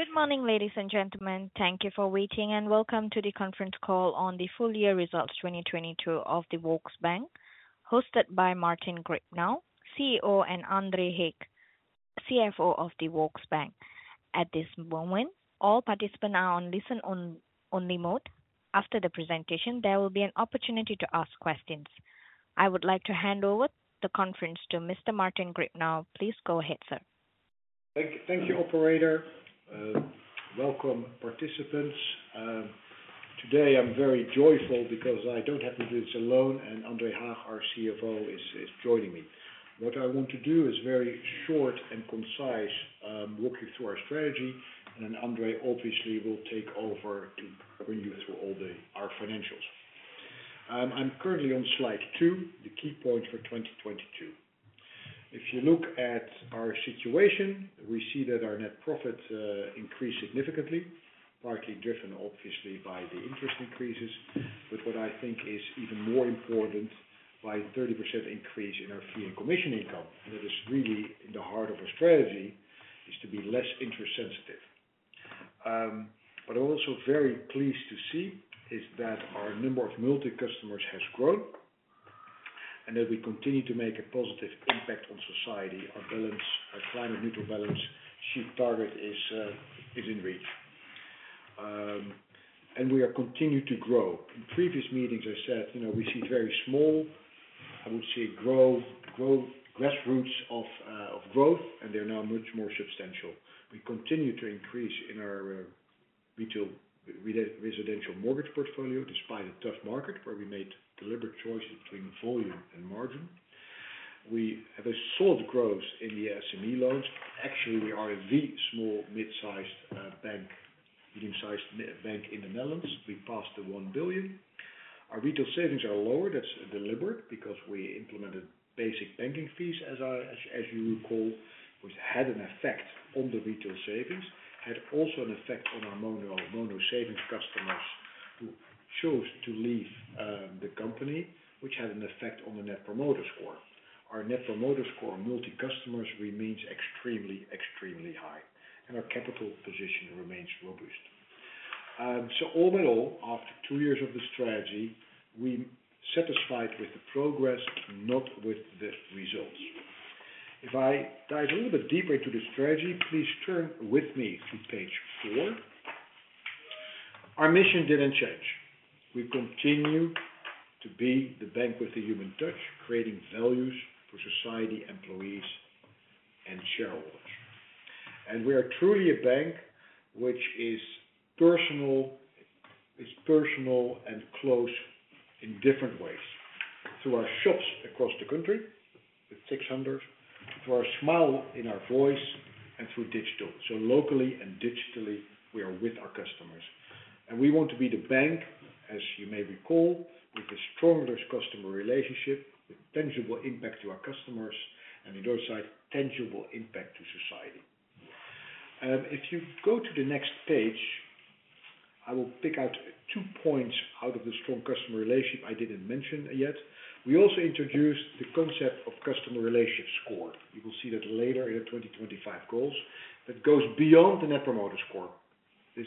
Good morning, ladies and gentlemen. Thank you for waiting, and welcome to the conference call on the full year results 2022 of the Volksbank, hosted by Martin Gripnow, CEO, and Andre Heek, CFO of the Volksbank. At this moment, all participants are on listen-only mode. After the presentation, there will be an opportunity to ask questions. I would like to hand over the conference to Mr. Martin Gripnow. Please go ahead, sir. Thank you, operator. Welcome, participants. Today I'm very joyful because I don't have to do this alone, and Andre Haag, our CFO, is joining me. What I want to do is very short and concise, walk you through our strategy, and then Andre obviously will take over to bring you through our financials. I'm currently on slide 2, the key points for 2022. If you look at our situation, we see that our net profit increased significantly, partly driven obviously by the interest increases, but what I think is even more important, by 30% increase in our fee and commission income. And that is really in the heart of our strategy, is to be less interest sensitive. What I'm also very pleased to see is that our number of multi-customers has grown, and that we continue to make a positive impact on society. Our climate neutral balance sheet target is in reach. And we are continuing to grow. In previous meetings I said, we see very small, I would say grassroots of growth, and they're now much more substantial. We continue to increase in our retail residential mortgage portfolio despite a tough market where we made deliberate choices between volume and margin. We have a solid growth in the SME loans. Actually, we are the small mid-sized bank, medium-sized bank in the Netherlands. We passed the 1 billion. Our retail savings are lower. That's deliberate because we implemented basic banking fees, as you recall, which had an effect on the retail savings, had also an effect on our mono savings customers who chose to leave the company, which had an effect on the Net Promoter Score. Our Net Promoter Score on multi-customers remains extremely high, and our capital position remains robust. So all in all, after 2 years of the strategy, we satisfied with the progress, not with the results. If I dive a little bit deeper into the strategy, please turn with me to page 4. Our mission didn't change. We continue to be the bank with the human touch, creating values for society, employees, and shareholders. And we are truly a bank which is personal and close in different ways. Through our shops across the country, with 600, through our smile in our voice, and through digital. So locally and digitally, we are with our customers. And we want to be the bank, as you may recall, with the strongest customer relationship, with tangible impact to our customers, and on the other side, tangible impact to society. If you go to the next page, I will pick out 2 points out of the strong customer relationship I didn't mention yet. We also introduced the concept of customer relationship score. You will see that later in the 2025 goals. That goes beyond the Net Promoter Score. This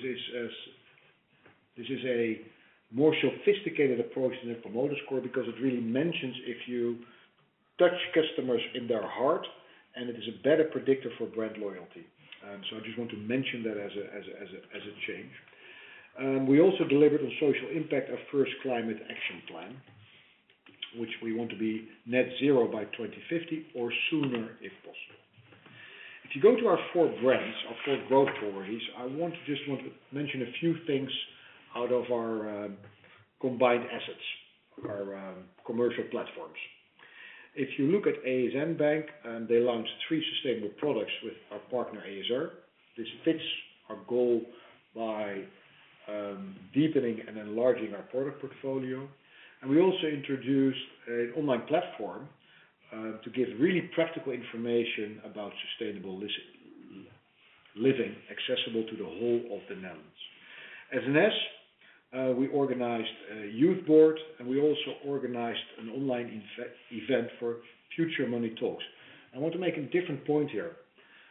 is a more sophisticated approach to Net Promoter Score because it really mentions if you touch customers in their heart, and it is a better predictor for brand loyalty. So I just want to mention that as a change. We also delivered on social impact our first climate action plan, which we want to be net zero by 2050 or sooner if possible. If you go to our 4 brands, our 4 growth priorities, I want to mention a few things out of our combined assets, our commercial platforms. If you look at ASN Bank, they launched 3 sustainable products with our partner ASR. This fits our goal by deepening and enlarging our product portfolio. And we also introduced an online platform to give really practical information about sustainable living accessible to the whole of the Netherlands. As an S, we organized a youth board, and we also organized an online event for Future Money Talks. I want to make a different point here.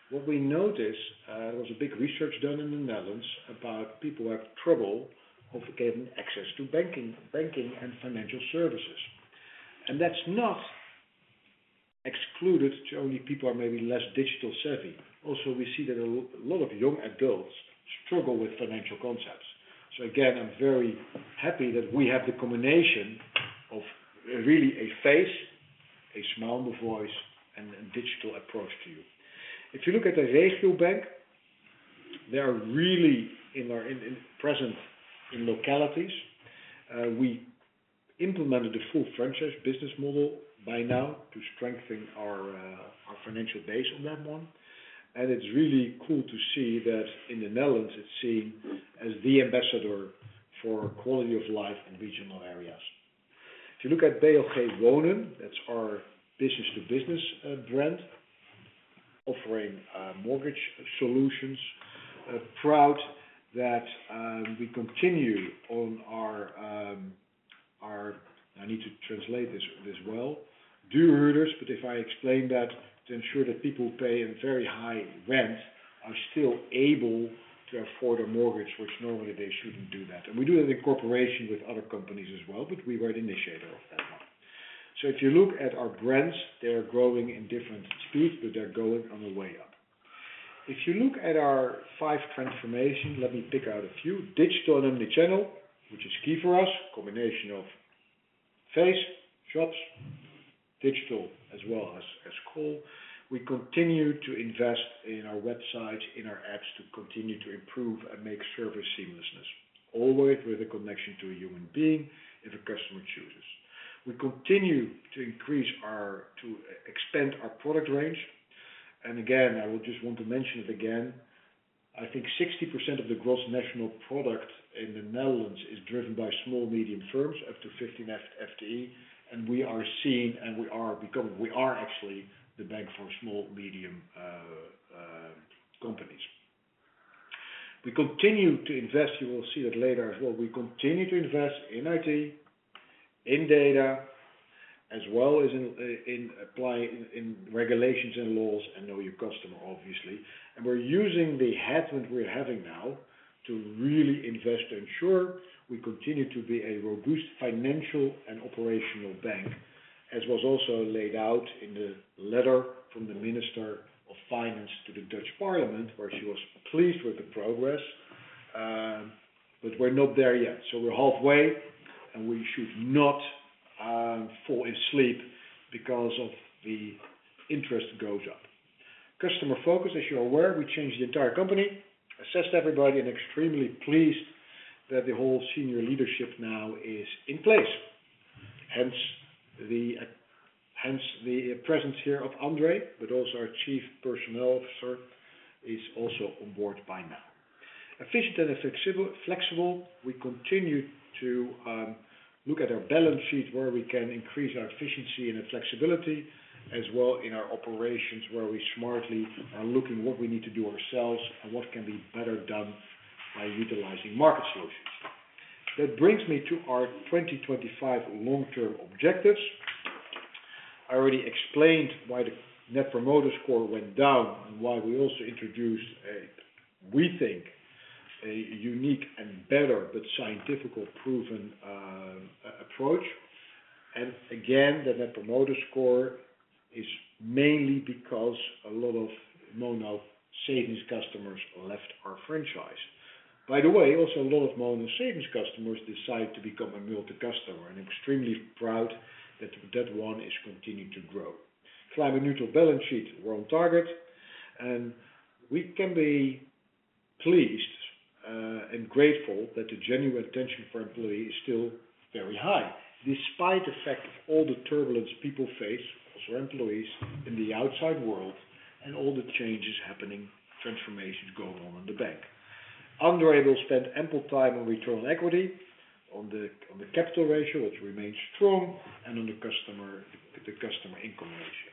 what we notice, there was a big research done in the Netherlands about people who have trouble of getting access to banking and financial services. And that's not excluded to only people who are maybe less digital savvy. Also, we see that a lot of young adults struggle with financial concepts. So again, I'm very happy that we have the combination of really a face, a smile on the voice, and a digital approach to you. If you look at the Regio Bank, they are really present in localities. We implemented the full franchise business model by now to strengthen our financial base on that one. And it's really cool to see that in the Netherlands it's seen as the ambassador for quality of life in regional areas. If you look at BLG Wonen, that's our business-to-business brand, offering mortgage solutions. Proud that we continue on our I need to translate this well, duurhuurders, but if I explain that, to ensure that people who pay a very high rent are still able to afford a mortgage, which normally they shouldn't do that. And we do that in cooperation with other companies as well, but we were the initiator of that one. So if you look at our brands, they're growing in different speeds, but they're going on the way up. If you look at our 5 transformation, let me pick out a few. Digital and omnichannel, which is key for us, combination of face, shops, digital as well as call. We continue to invest in our website, in our apps to continue to improve and make service seamlessness, always with a connection to a human being if a customer chooses. We continue to expand our product range. And again, I will just want to mention it again. I think 60% of the gross national product in the Netherlands is driven by small, medium firms up to 15 FTE. And we are seen, and we are actually the bank for small, medium companies. We continue to invest, you will see that later as well, we continue to invest in IT, in data, as well as in applying in regulations and laws, and know your customer, obviously. And we're using the headwind we're having now to really invest to ensure we continue to be a robust financial and operational bank, as was also laid out in the letter from the Minister of Finance to the Dutch Parliament, where she was pleased with the progress, but we're not there yet. So we're halfway, and we should not fall asleep because of the interest goes up. Customer focus, as you're aware, we changed the entire company, assessed everybody, and extremely pleased that the whole senior leadership now is in place. Hence the presence here of Andre, but also our Chief Personnel Officer is also on board by now. Efficient and flexible, we continue to look at our balance sheet where we can increase our efficiency and flexibility, as well in our operations where we smartly are looking what we need to do ourselves and what can be better done by utilizing market solutions. That brings me to our 2025 long-term objectives. I already explained why the Net Promoter Score went down and why we also introduced we think, a unique and better but scientifically proven approach. And again, the Net Promoter Score is mainly because a lot of Mono savings customers left our franchise. By the way, also a lot of Mono savings customers decide to become a multi-customer, and I'm extremely proud that that one is continuing to grow. Climate neutral balance sheet, we're on target, and we can be pleased and grateful that the genuine attention for employees is still very high, despite the fact of all the turbulence people face, also employees, in the outside world, and all the changes happening, transformations going on in the bank. Andre will spend ample time on return on equity, on the capital ratio, which remains strong, and on the customer income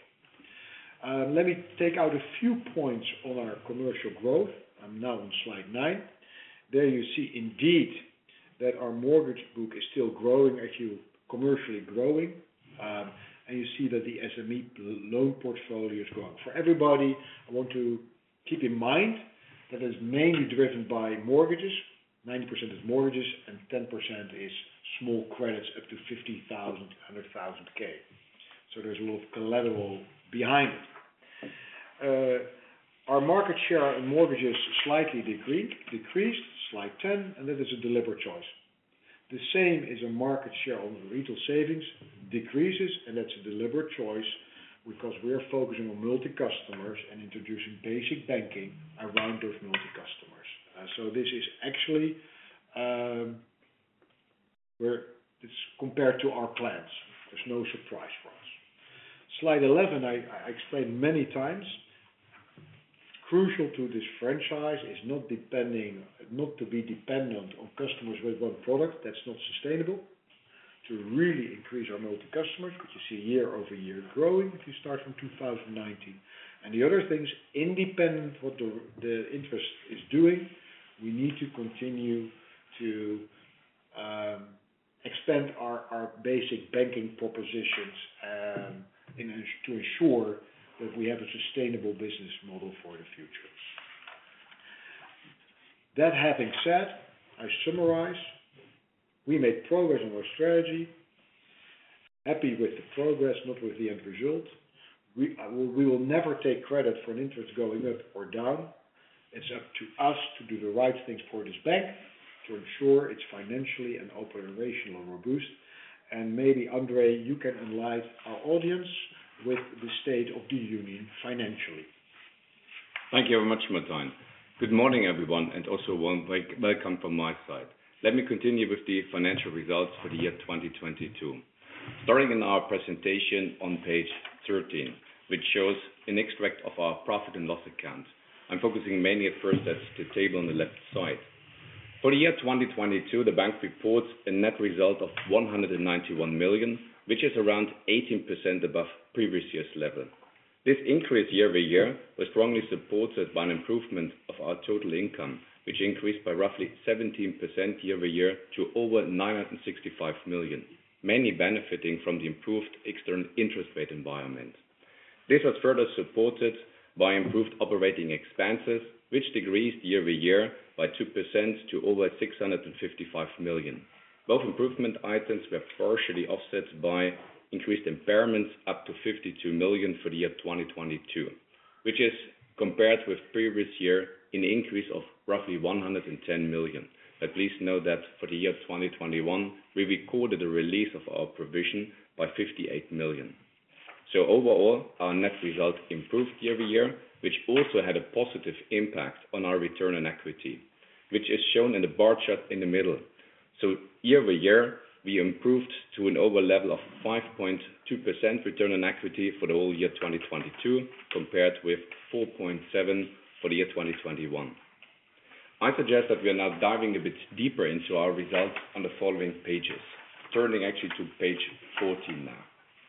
ratio. Let me take out a few points on our commercial growth. I'm now on slide 9. There you see indeed that our mortgage book is still growing, actually commercially growing, and you see that the SME loan portfolio is growing. For everybody, I want to Keep in mind that is mainly driven by mortgages. 90% is mortgages and 10% is small credits up to 50,000, 100,000 K. So there's a lot of collateral behind it. Our market share in mortgages slightly decreased, slide 10, and that is a deliberate choice. The same is a market share on retail savings, decreases, and that's a deliberate choice because we are focusing on multi-customers and introducing basic banking around those multi-customers. So this is actually where it's compared to our plans. There's no surprise for us. Slide 11, I explained many times. Crucial to this franchise is not to be dependent on customers with one product. That's not sustainable. To really increase our multi-customers, which you see year over year growing if you start from 2019. And the other things, independent what the interest is doing, we need to continue to expand our basic banking propositions to ensure that we have a sustainable business model for the future. That having said, I summarize, we made progress on our strategy, happy with the progress, not with the end result. We will never take credit for an interest going up or down. It's up to us to do the right things for this bank, to ensure it's financially and operationally robust. And maybe, Andre, you can enlighten our audience with the state of the union financially. Thank you very much, Martijn. Good morning, everyone, and also warm welcome from my side. Let me continue with the financial results for the year 2022. Starting in our presentation on page 13, which shows an extract of our profit and loss account. I'm focusing mainly at first at the table on the left side. For the year 2022, the bank reports a net result of 191 million, which is around 18% above previous year's level. This increase year over year was strongly supported by an improvement of our total income, which increased by roughly 17% year over year to over 965 million, mainly benefiting from the improved external interest rate environment. This was further supported by improved operating expenses, which decreased year over year by 2% to over 655 million. Both improvement items were partially offset by increased impairments up to 52 million for the year 2022, which is compared with previous year an increase of roughly 110 million. But please note that for the year 2021, we recorded a release of our provision by 58 million. So overall, our net result improved year over year, which also had a positive impact on our return on equity, which is shown in the bar chart in the middle. So year over year, we improved to an over level of 5.2% return on equity for the whole year 2022, compared with 4.7% for the year 2021. I suggest that we are now diving a bit deeper into our results on the following pages, turning actually to page 14 now.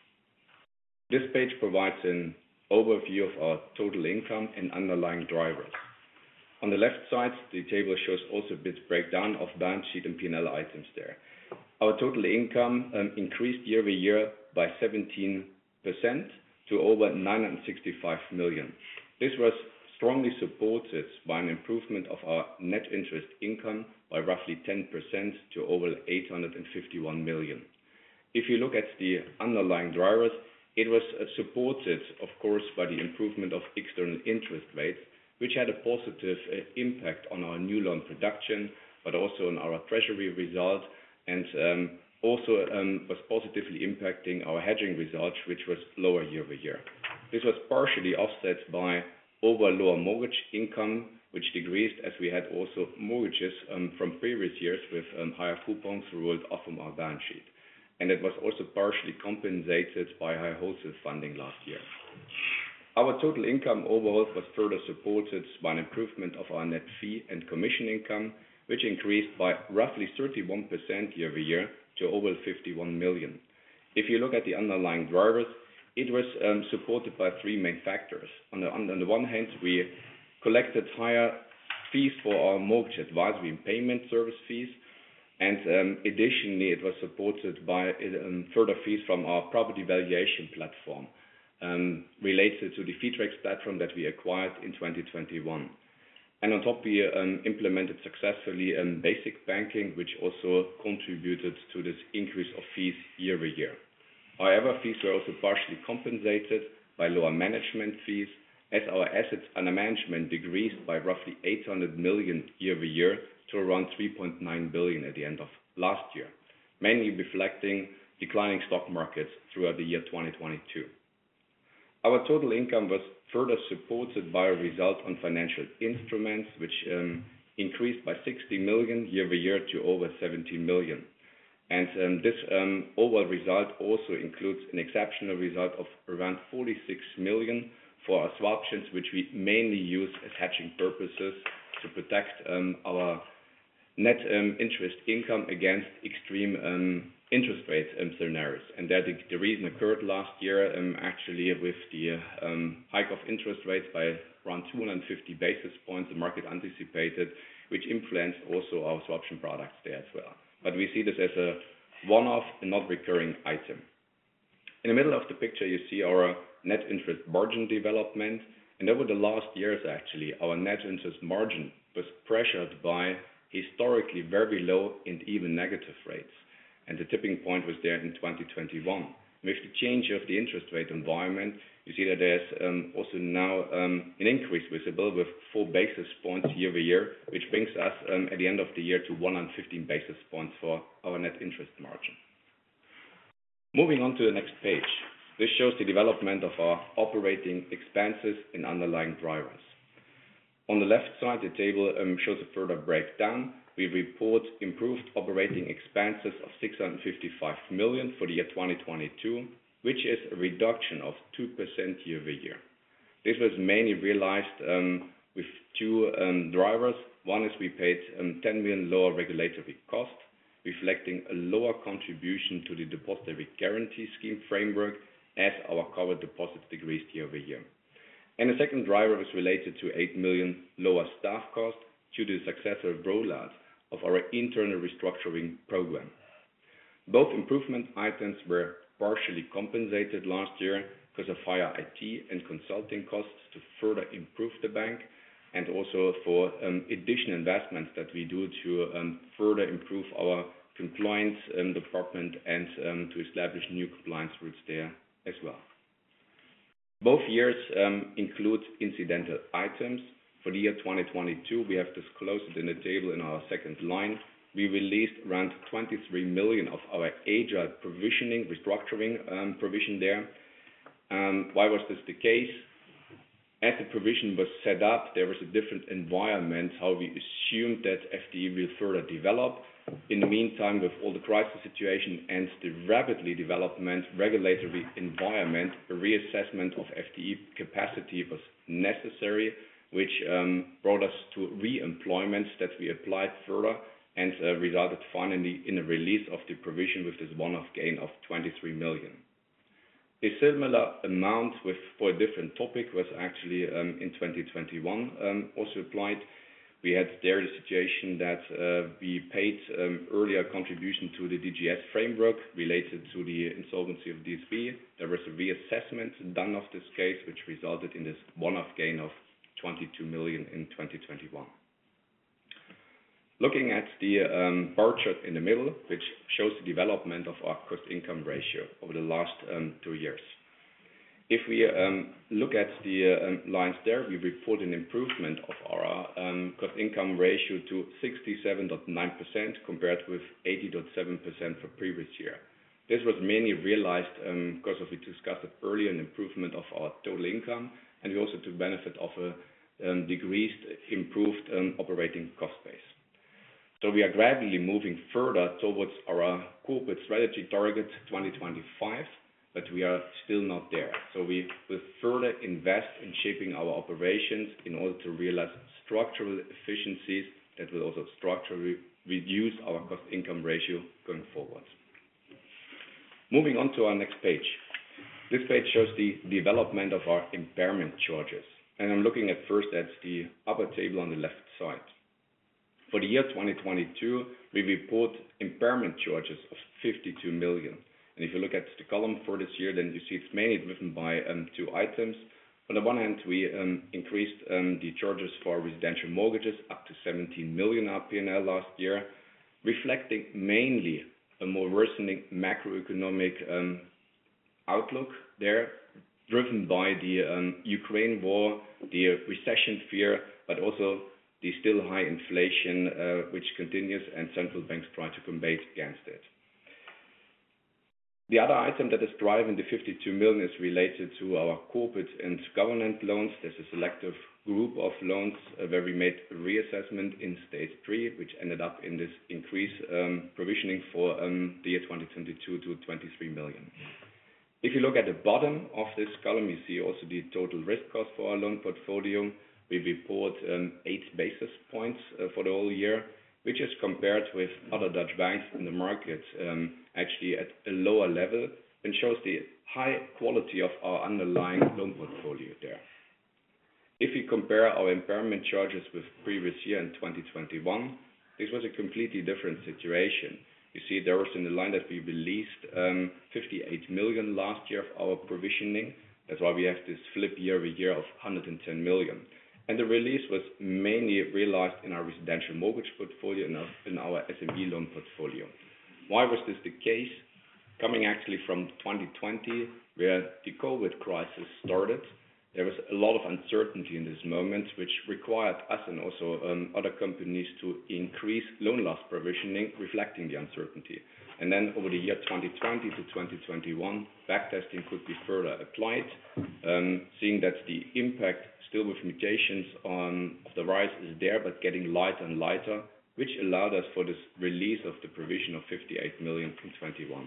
This page provides an overview of our total income and underlying drivers. On the left side, the table shows also a bit breakdown of balance sheet and P&L items there. Our total income increased year over year by 17% to over 965 million. This was strongly supported by an improvement of our net interest income by roughly 10% to over 851 million. If you look at the underlying drivers, it was supported, of course, by the improvement of external interest rates, which had a positive impact on our new loan production, but also on our treasury result, and also was positively impacting our hedging results, which was lower year over year. This was partially offset by over lower mortgage income, which decreased as we had also mortgages from previous years with higher coupons rolled off from our balance sheet. And it was also partially compensated by high wholesale funding last year. Our total income overall was further supported by an improvement of our net fee and commission income, which increased by roughly 31% year over year to over 51 million. If you look at the underlying drivers, it was supported by three main factors. On the one hand, we collected higher fees for our mortgage advisory and payment service fees, and additionally, it was supported by further fees from our property valuation platform. related to the Feedrex platform that we acquired in 2021. And on top, we implemented successfully basic banking, which also contributed to this increase of fees year-over-year. However, fees were also partially compensated by lower management fees, as our assets under management decreased by roughly 800 million year-over-year to around 3.9 billion at the end of last year, mainly reflecting declining stock markets throughout the year 2022. Our total income was further supported by a result on financial instruments, which increased by 60 million year-over-year to over 70 million. And this overall result also includes an exceptional result of around 46 million for our swap options, which we mainly use as hedging purposes to protect our net interest income against extreme interest rate scenarios. And that the reason occurred last year actually with the hike of interest rates by around 250 basis points, the market anticipated, which influenced also our swap option products there as well. But we see this as a one-off and not recurring item. In the middle of the picture, you see our net interest margin development. And over the last years, actually, our net interest margin was pressured by historically very low and even negative rates. And the tipping point was there in 2021. With the change of the interest rate environment, you see that there's also now an increase visible with 4 basis points year-over-year, which brings us at the end of the year to 115 basis points for our net interest margin. Moving on to the next page. This shows the development of our operating expenses and underlying drivers. On the left side, the table shows a further breakdown. We report improved operating expenses of 655 million for the year 2022, which is a reduction of 2% year-over-year. This was mainly realized with two drivers. One is we paid 10 million lower regulatory costs, reflecting a lower contribution to the Depository Guarantee Scheme framework as our covered deposits decreased year-over-year. And the second driver was related to 8 million lower staff costs due to the successful rollout of our internal restructuring program. Both improvement items were partially compensated last year because of higher IT and consulting costs to further improve the bank, and also for additional investments that we do to further improve our compliance department and to establish new compliance routes there as well. Both years include incidental items. For the year 2022, we have disclosed it in the table in our second line. We released around 23 million of our agile provisioning, restructuring provision there. Why was this the case? As the provision was set up, there was a different environment, how we assumed that FTE will further develop. In the meantime, with all the crisis situation and the rapidly development regulatory environment, a reassessment of FTE capacity was necessary, which brought us to re-employments that we applied further and resulted finally in a release of the provision with this one-off gain of 23 million. A similar amount for a different topic was actually in 2021 also applied. We had there the situation that we paid earlier contribution to the DGS framework related to the insolvency of DSB. There was a reassessment done of this case, which resulted in this one-off gain of 22 million in 2021. Looking at the bar chart in the middle, which shows the development of our cost-income ratio over the last 2 years. If we look at the lines there, we report an improvement of our cost-income ratio to 67.9% compared with 80.7% for previous year. This was mainly realized because of, we discussed it earlier, an improvement of our total income, and we also took benefit of a decreased, improved operating cost base. So we are gradually moving further towards our corporate strategy target 2025, but we are still not there. So we will further invest in shaping our operations in order to realize structural efficiencies that will also structurally reduce our cost-income ratio going forward. Moving on to our next page. This page shows the development of our impairment charges. And I'm looking at first at the upper table on the left side. For the year 2022, we report impairment charges of 52 million. And if you look at the column for this year, then you see it's mainly driven by two items. On the one hand, we increased the charges for residential mortgages up to 17 million RPNL last year, reflecting mainly a more worsening macroeconomic outlook there, driven by the Ukraine war, the recession fear, but also the still high inflation, which continues, and central banks try to combat against it. The other item that is driving the 52 million is related to our corporate and government loans. There's a selective group of loans where we made a reassessment in stage 3, which ended up in this increased provisioning for the year 2022 to 23 million. If you look at the bottom of this column, you see also the total risk cost for our loan portfolio. We report 8 basis points for the whole year, which is compared with other Dutch banks in the market actually at a lower level, and shows the high quality of our underlying loan portfolio there. If we compare our impairment charges with previous year in 2021, this was a completely different situation. You see there was in the line that we released 58 million last year of our provisioning. That's why we have this flip year-over-year of 110 million. And the release was mainly realized in our residential mortgage portfolio and in our SME loan portfolio. Why was this the case? Coming actually from 2020, where the COVID crisis started, there was a lot of uncertainty in this moment, which required us and also other companies to increase loan loss provisioning, reflecting the uncertainty. And then over the year 2020 to 2021, backtesting could be further applied, seeing that the impact still with mutations of the rise is there, but getting lighter and lighter, which allowed us for this release of the provision of 58 million in 21.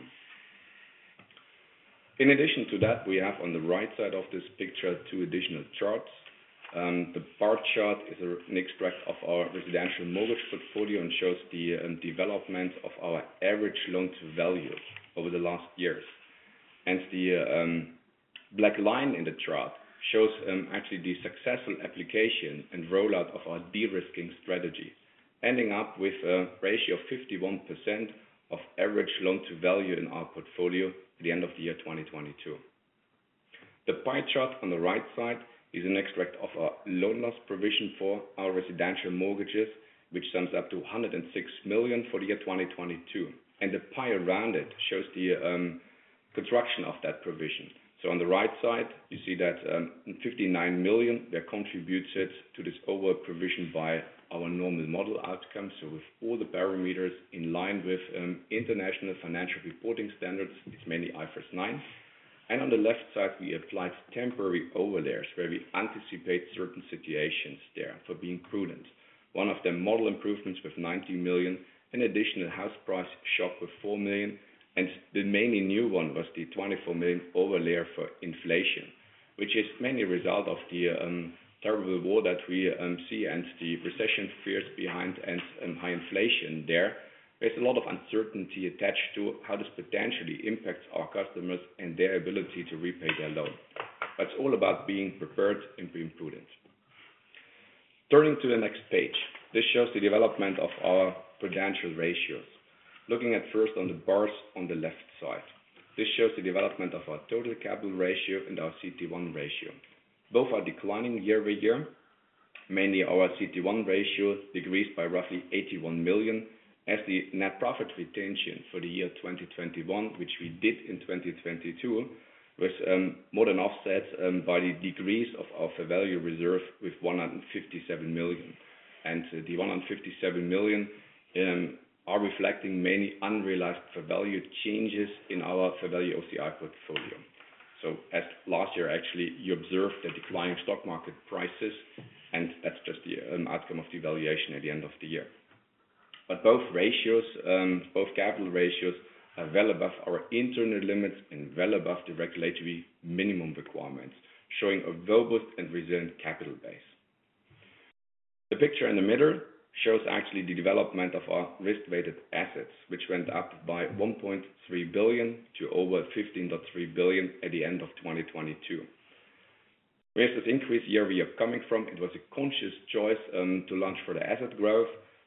In addition to that, we have on the right side of this picture 2 additional charts. The bar chart is an extract of our residential mortgage portfolio and shows the development of our average loan to value over the last years. And the black line in the chart shows actually the successful application and rollout of our de-risking strategy, ending up with a ratio of 51% of average loan to value in our portfolio at the end of the year 2022. The pie chart on the right side is an extract of our loan loss provision for our residential mortgages, which sums up to 106 million for the year 2022. And the pie around it shows the construction of that provision. So on the right side, you see that 59 million were contributed to this overall provision by our normal model outcome. So with all the parameters in line with international financial reporting standards, it's mainly IFRS 9. And on the left side, we applied temporary overlays where we anticipate certain situations there for being prudent. One of them, model improvements with 90 million, an additional house price shock with 4 million, and the mainly new one was the 24 million overlay for inflation, which is mainly a result of the terrible war that we see and the recession fears behind and high inflation there. There's a lot of uncertainty attached to how this potentially impacts our customers and their ability to repay their loan. But it's all about being prepared and being prudent. Turning to the next page, this shows the development of our prudential ratios. Looking at first on the bars on the left side, this shows the development of our total capital ratio and our CET1 ratio. Both are declining year-over-year. Mainly our CET1 ratio decreased by roughly 81 million, as the net profit retention for the year 2021, which we did in 2022, was more than offset by the decrease of our fair value reserve with 157 million. And the 157 million are reflecting mainly unrealized fair value changes in our fair value OCI portfolio. So as last year, actually, you observed the declining stock market prices, and that's just the outcome of the valuation at the end of the year. But both ratios, both capital ratios, are well above our internal limits and well above the regulatory minimum requirements, showing a robust and resilient capital base. The picture in the middle shows actually the development of our risk-weighted assets, which went up by 1.3 billion to over 15.3 billion at the end of 2022. Where's this increase year-over-year coming from? It was a conscious choice to launch for the asset growth.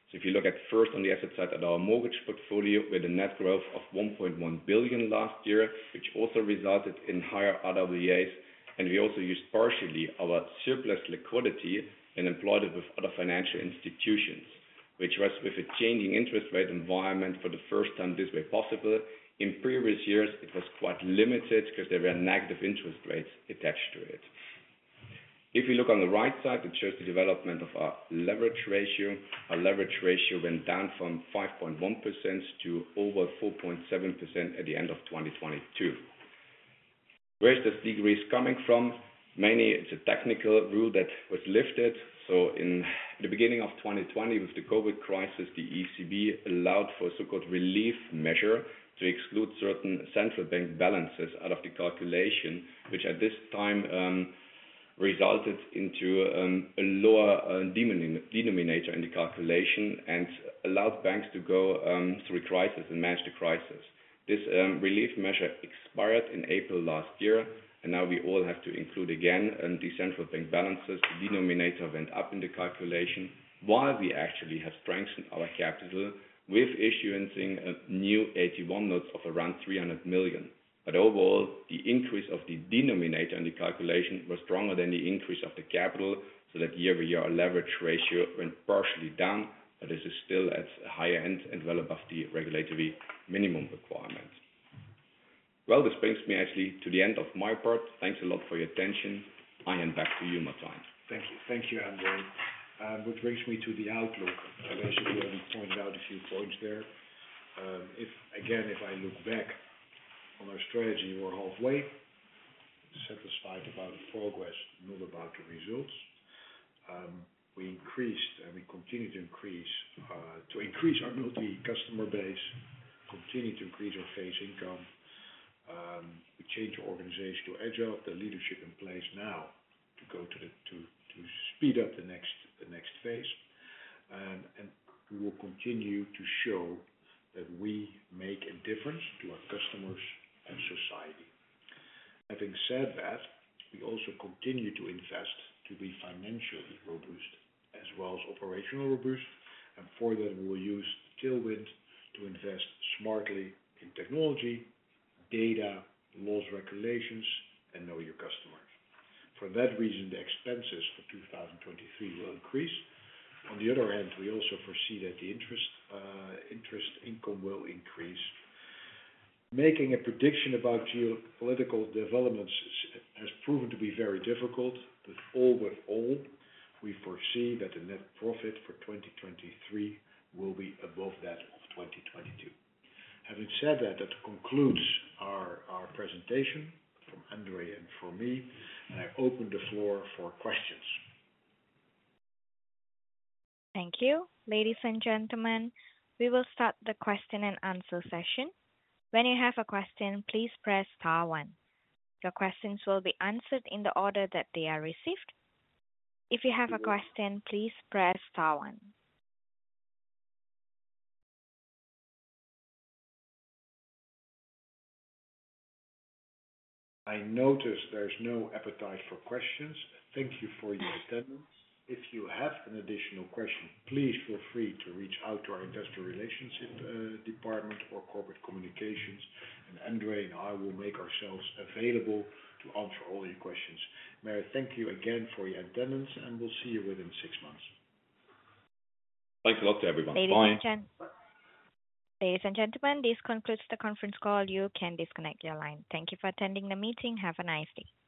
So if you look at first on the asset side at our mortgage portfolio, with a net growth of 1.1 billion last year, which also resulted in higher RWAs, and we also used partially our surplus liquidity and employed it with other financial institutions, which was with a changing interest rate environment for the first time this way possible. In previous years, it was quite limited because there were negative interest rates attached to it. If we look on the right side, it shows the development of our leverage ratio. Our leverage ratio went down from 5.1% to over 4.7% at the end of 2022. Where is this decrease coming from? Mainly, it's a technical rule that was lifted. So in the beginning of 2020, with the COVID crisis, the ECB allowed for a so-called relief measure to exclude certain central bank balances out of the calculation, which at this time resulted into a lower denominator in the calculation and allowed banks to go through a crisis and manage the crisis. This relief measure expired in April last year, and now we all have to include again the central bank balances. The denominator went up in the calculation, while we actually have strengthened our capital with issuing new AT1 notes of around 300 million. But overall, the increase of the denominator in the calculation was stronger than the increase of the capital, so that year-over-year our leverage ratio went partially down, but this is still at a higher end and well above the regulatory minimum requirement. Well, this brings me actually to the end of my part. Thanks a lot for your attention. I hand back to you, Martijn. Thank you, Andre. Which brings me to the outlook. I basically already pointed out a few points there. If I look back on our strategy, we're halfway, satisfied about the progress, not about the results. We increased and we continue to increase our multi-customer base, continue to increase our face income. We changed our organization to agile, the leadership in place now to go to speed up the next phase, and we will continue to show that we make a difference to our customers and society. Having said that, we also continue to invest to be financially robust as well as operational robust, and for that we will use tailwind to invest smartly in technology, data, laws, regulations, and know your customers. For that reason, the expenses for 2023 will increase. On the other hand, we also foresee that the interest income will increase. Making a prediction about geopolitical developments has proven to be very difficult, but all with all, we foresee that the net profit for 2023 will be above that of 2022. Having said that, that concludes our presentation from Andre and from me, and I open the floor for questions. Thank you. Ladies and gentlemen, we will start the question and answer session. When you have a question, please press star 1. Your questions will be answered in the order that they are received. If you have a question, please press star 1. I notice there's no appetite for questions. Thank you for your attendance. If you have an additional question, please feel free to reach out to our investor relations department or corporate communications, and Andre and I will make ourselves available to answer all your questions. May I thank you again for your attendance, and we'll see you within 6 months. Thanks a lot to everyone. Ladies and gentlemen, this concludes the conference call. You can disconnect your line. Thank you for attending the meeting. Have a nice day.